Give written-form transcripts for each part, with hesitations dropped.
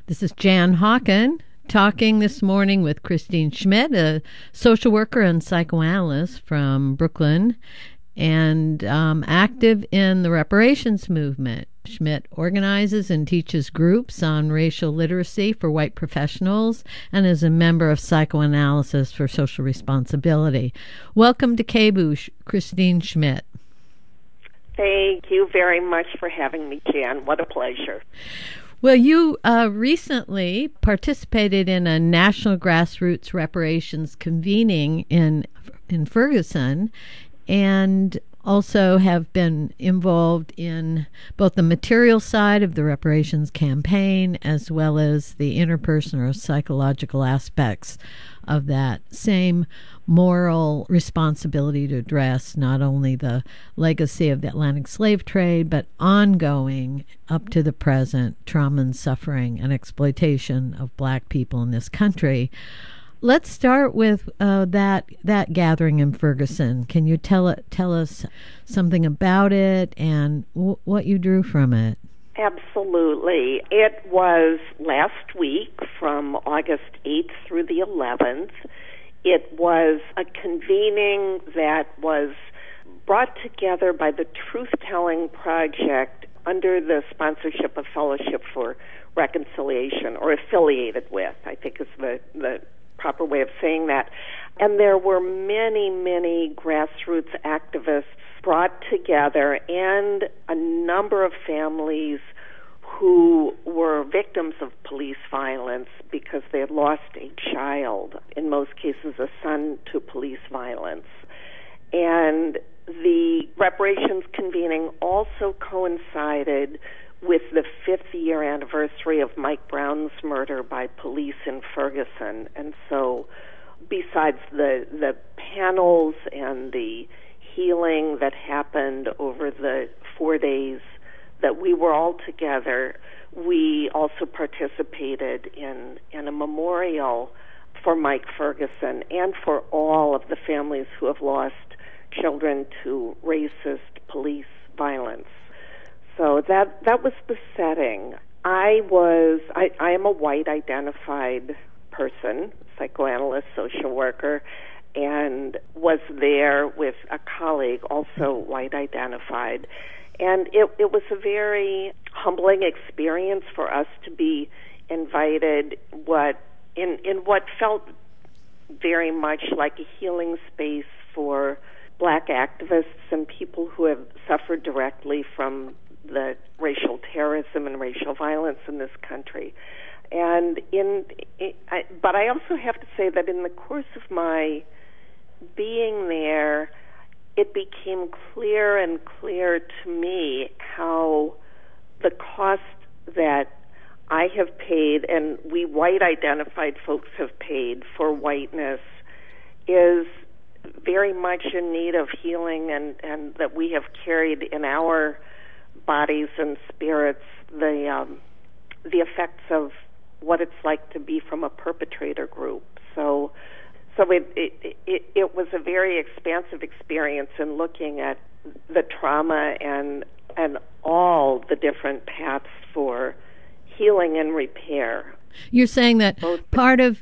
This is Jan Hawken talking this morning with Christine Schmidt, a social worker and psychoanalyst from Brooklyn and active in the reparations movement. Schmidt organizes and teaches groups on racial literacy for white professionals and is a member of Psychoanalysis for Social Responsibility. Welcome to KBOO, Christine Schmidt. Thank you very much for having me, Jan. What a pleasure. Well, you recently participated in a national grassroots reparations convening in Ferguson, and also have been involved in both the material side of the reparations campaign as well as the interpersonal or psychological aspects of that same moral responsibility to address not only the legacy of the Atlantic slave trade, but ongoing up to the present trauma and suffering and exploitation of Black people in this country. Let's start with that gathering in Ferguson. Can you tell us something about it and what you drew from it? Absolutely. It was last week from August 8th through the 11th. It was a convening that was brought together by the Truth Telling Project under the sponsorship of Fellowship for Reconciliation, or affiliated with, I think is the proper way of saying that. And there were many, many grassroots activists brought together and a number of families who were victims of police violence because they had lost a child, in most cases a son, to police violence. And the reparations convening also coincided with the 50th-year anniversary of Mike Brown's murder by police in Ferguson. And so besides the panels and the healing that happened over the 4 days that we were all together, we also participated in a memorial for Mike Ferguson and for all of the families who have lost children to racist police violence. So that was the setting. I am a white identified person, psychoanalyst, social worker, and was there with a colleague, also white identified. And it was a very humbling experience for us to be invited in what felt very much like a healing space for Black activists and people who have suffered directly from the racial terrorism and racial violence in this country. And but I also have to say that in the course of my being there, it became clear and clear to me how the cost that I have paid and we white identified folks have paid for whiteness is very much in need of healing, and that we have carried in our bodies and spirits the effects of what it's like to be from a perpetrator group. So it was a very expansive experience in looking at the trauma and all the different paths for healing and repair. You're saying that part of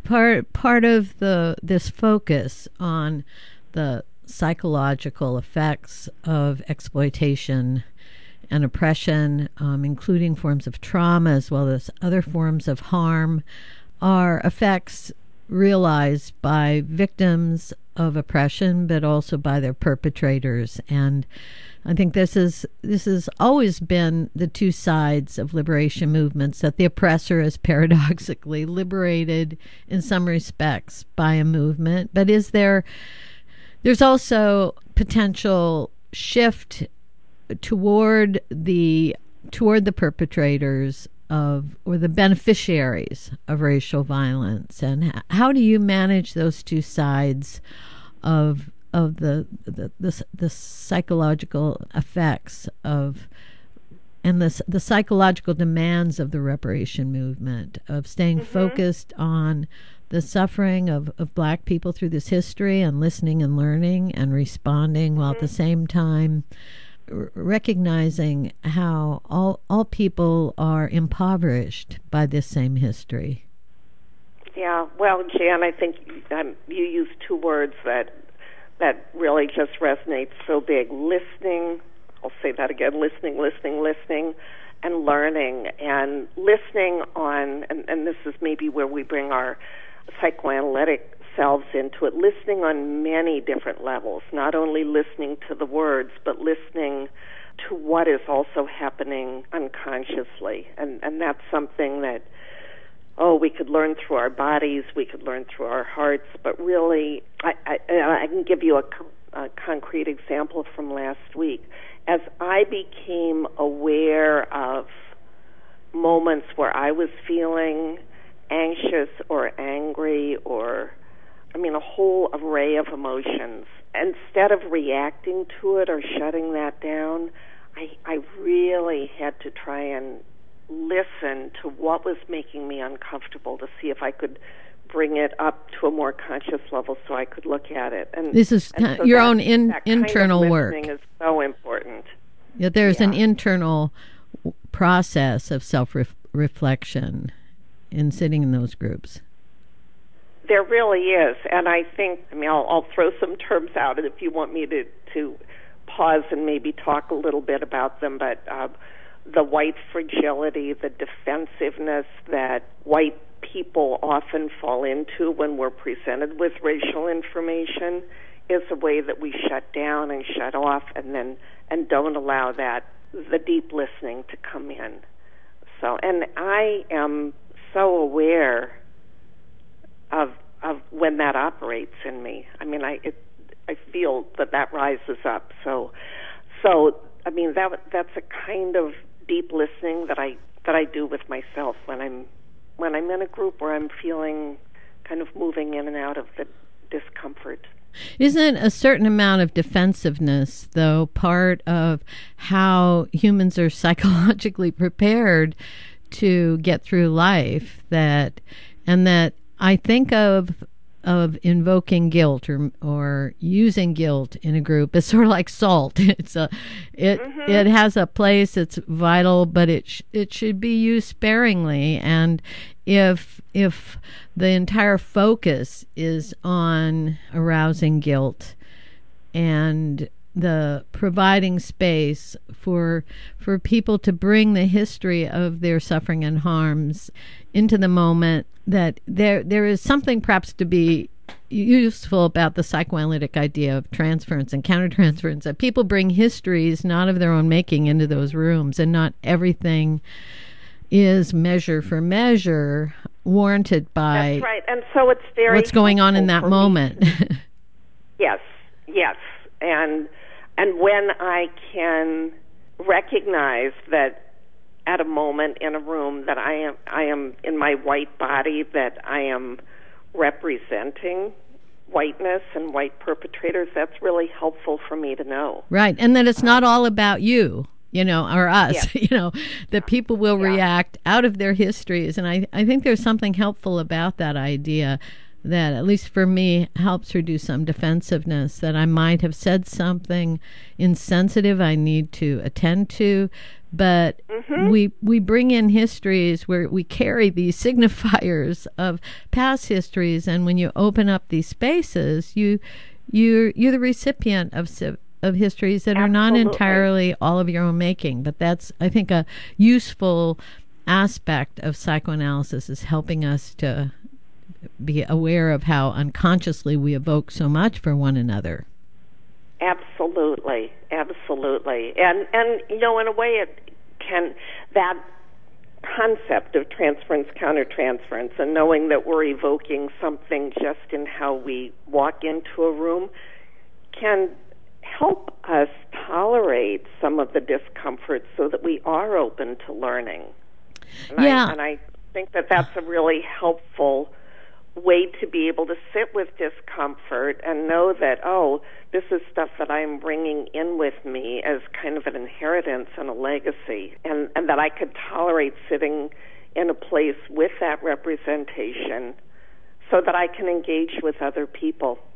this focus on the psychological effects of exploitation and oppression, including forms of trauma as well as other forms of harm, are effects realized by victims of oppression, but also by their perpetrators. And I think this has always been the two sides of liberation movements, that the oppressor is paradoxically liberated in some respects by a movement, but there's also potential shift toward the perpetrators or the beneficiaries of racial violence. And how do you manage those two sides of the psychological effects of and the psychological demands of the reparation movement, of staying focused on the suffering of Black people through this history and listening and learning and responding, while at the same time recognizing how all people are impoverished by this same history. Yeah, well, Jan, I think you used two words that really just resonates so big. Listening, I'll say that again, listening, and learning. And listening on, and this is maybe where we bring our psychoanalytic selves into it, listening on many different levels, not only listening to the words, but listening to what is also happening unconsciously. And that's something that, we could learn through our bodies, we could learn through our hearts, but really, I can give you a concrete example from last week. As I became aware of moments where I was feeling anxious or angry or, a whole array of emotions, instead of reacting to it or shutting that down, I really had to try and listen to what was making me uncomfortable to see if I could bring it up to a more conscious level so I could look at it. And this is so your own internal kind of work. Listening is so important. Yeah, there's an internal process of self-reflection in sitting in those groups. There really is, and I think, I'll throw some terms out, and if you want me to pause and maybe talk a little bit about them, but the white fragility, the defensiveness that white people often fall into when we're presented with racial information is a way that we shut down and shut off and don't allow the deep listening to come in. So, and I am so aware of when that operates in me. I feel that rises up. So that's a kind of deep listening that I do with myself when I'm in a group where I'm feeling kind of moving in and out of the discomfort. Isn't a certain amount of defensiveness, though, part of how humans are psychologically prepared to get through life? That I think of invoking guilt or using guilt in a group as sort of like salt. It has a place. It's vital, but it should be used sparingly. And if the entire focus is on arousing guilt and the providing space for people to bring the history of their suffering and harms into the moment, that there is something perhaps to be useful about the psychoanalytic idea of transference and countertransference, that people bring histories not of their own making into those rooms, and not everything is measure for measure warranted by That's right. And so it's very what's going on in that moment. Yes. And when I can recognize that at a moment in a room that I am in my white body, that I am representing whiteness and white perpetrators, that's really helpful for me to know. Right, and that it's not all about you, or us, Yes. that people will react out of their histories. And I think there's something helpful about that idea that, at least for me, helps reduce some defensiveness, that I might have said something insensitive I need to attend to, but we bring in histories where we carry these signifiers of past histories, and when you open up these spaces, you're the recipient of histories that are not entirely all of your own making. But that's, I think, a useful aspect of psychoanalysis, is helping us to be aware of how unconsciously we evoke so much for one another. Absolutely. And in a way that concept of transference, countertransference, and knowing that we're evoking something just in how we walk into a room can help us tolerate some of the discomfort so that we are open to learning. And I think that that's a really helpful way to be able to sit with discomfort and know that, this is stuff that I'm bringing in with me as kind of an inheritance and a legacy, and that I could tolerate sitting in a place with that representation so that I can engage with other people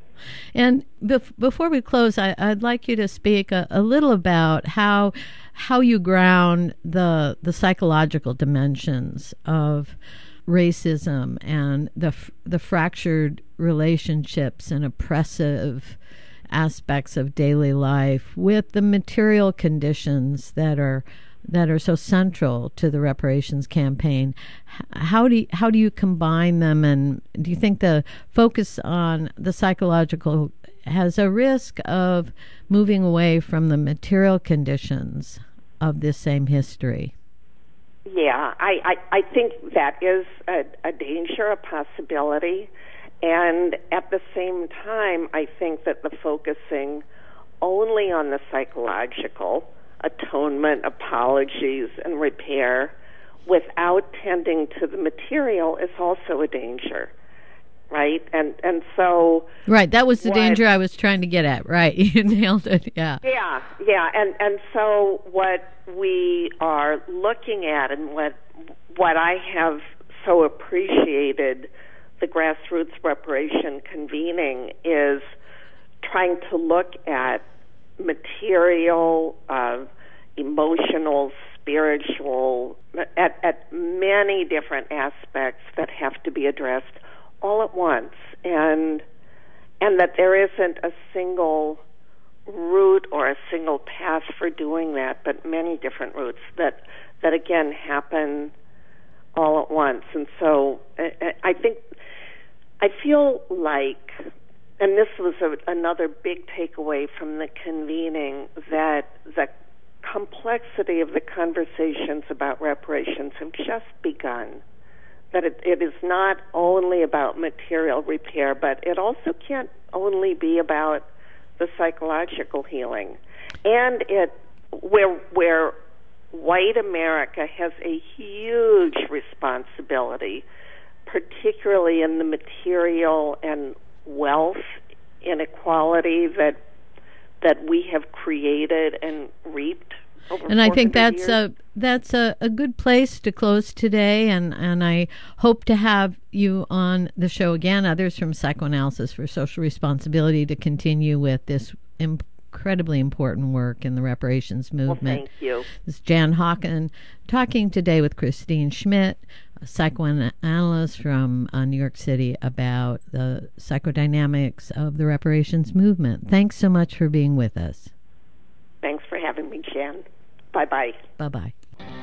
And before we close, I'd like you to speak a little about how you ground the psychological dimensions of racism and the fractured relationships and oppressive aspects of daily life with the material conditions that are so central to the reparations campaign. How do you combine them, and do you think the focus on the psychological has a risk of moving away from the material conditions of this same history? Yeah, I think that is a danger, a possibility. And at the same time, I think that the focusing only on the psychological, atonement, apologies, and repair, without tending to the material, is also a danger, right? And so... Right, that was the danger I was trying to get at, right? You nailed it, yeah. Yeah, and so what we are looking at, and what I have so appreciated the grassroots reparation convening, is trying to look at material, emotional, spiritual, at many different aspects that have to be addressed all at once, and that there isn't a single route or a single path for doing that, but many different routes that again happen all at once. And so I feel like, and this was another big takeaway from the convening, that the complexity of the conversations about reparations have just begun. That it is not only about material repair, but it also can't only be about the psychological healing. And where white America has a huge responsibility, particularly in the material and wealth inequality that we have created and reaped over 400 years. And I think that's a good place to close today, and I hope to have you on the show again, others from Psychoanalysis for Social Responsibility, to continue with this incredibly important work in the reparations movement. Well, thank you. This is Jan Hawken talking today with Christine Schmidt, a psychoanalyst from New York City, about the psychodynamics of the reparations movement. Thanks so much for being with us. Thanks for having me, Jan. Bye-bye. Bye-bye.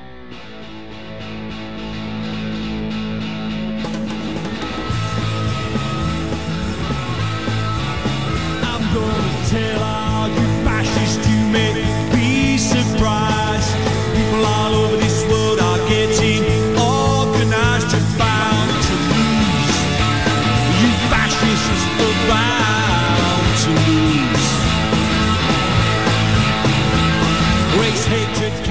I'm gonna tell all you fascists you may be surprised. People all over this world are getting organized. You're bound to lose. You fascists are bound to lose. Race hatred